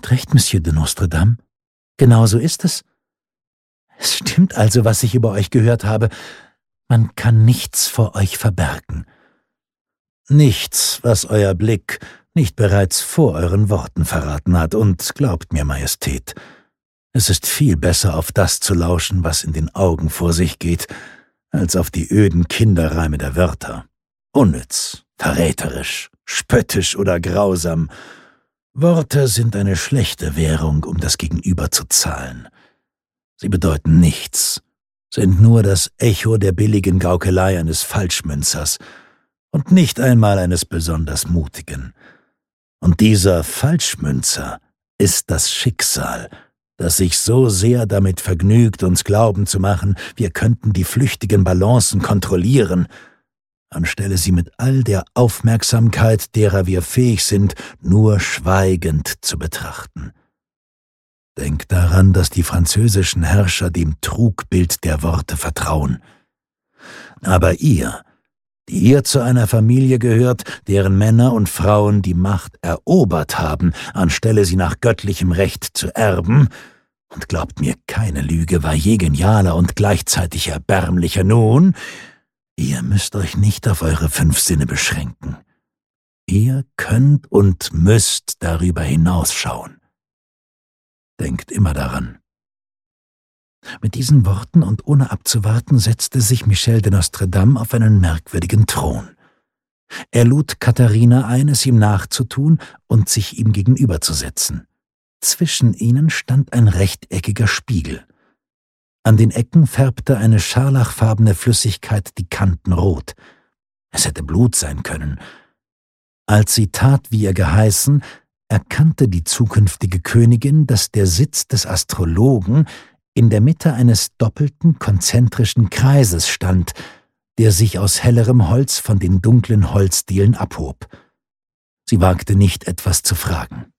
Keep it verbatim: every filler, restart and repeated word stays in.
habt recht, Monsieur de Nostredame. Genau so ist es. Es stimmt also, was ich über euch gehört habe. Man kann nichts vor euch verbergen. Nichts, was euer Blick nicht bereits vor euren Worten verraten hat, und glaubt mir, Majestät, es ist viel besser, auf das zu lauschen, was in den Augen vor sich geht, als auf die öden Kinderreime der Wörter. Unnütz, verräterisch, spöttisch oder grausam. Worte sind eine schlechte Währung, um das Gegenüber zu zahlen. Sie bedeuten nichts, sind nur das Echo der billigen Gaukelei eines Falschmünzers und nicht einmal eines besonders Mutigen. Und dieser Falschmünzer ist das Schicksal, das sich so sehr damit vergnügt, uns glauben zu machen, wir könnten die flüchtigen Balancen kontrollieren, anstelle sie mit all der Aufmerksamkeit, derer wir fähig sind, nur schweigend zu betrachten. Denkt daran, dass die französischen Herrscher dem Trugbild der Worte vertrauen. Aber ihr, die ihr zu einer Familie gehört, deren Männer und Frauen die Macht erobert haben, anstelle sie nach göttlichem Recht zu erben, und glaubt mir, keine Lüge war je genialer und gleichzeitig erbärmlicher, nun, ihr müsst euch nicht auf eure fünf Sinne beschränken. Ihr könnt und müsst darüber hinausschauen. Denkt immer daran. Mit diesen Worten und ohne abzuwarten, setzte sich Michel de Nostredame auf einen merkwürdigen Thron. Er lud Katharina ein, es ihm nachzutun und sich ihm gegenüberzusetzen. Zwischen ihnen stand ein rechteckiger Spiegel. An den Ecken färbte eine scharlachfarbene Flüssigkeit die Kanten rot. Es hätte Blut sein können. Als sie tat, wie ihr geheißen, erkannte die zukünftige Königin, dass der Sitz des Astrologen in der Mitte eines doppelten konzentrischen Kreises stand, der sich aus hellerem Holz von den dunklen Holzdielen abhob. Sie wagte nicht, etwas zu fragen.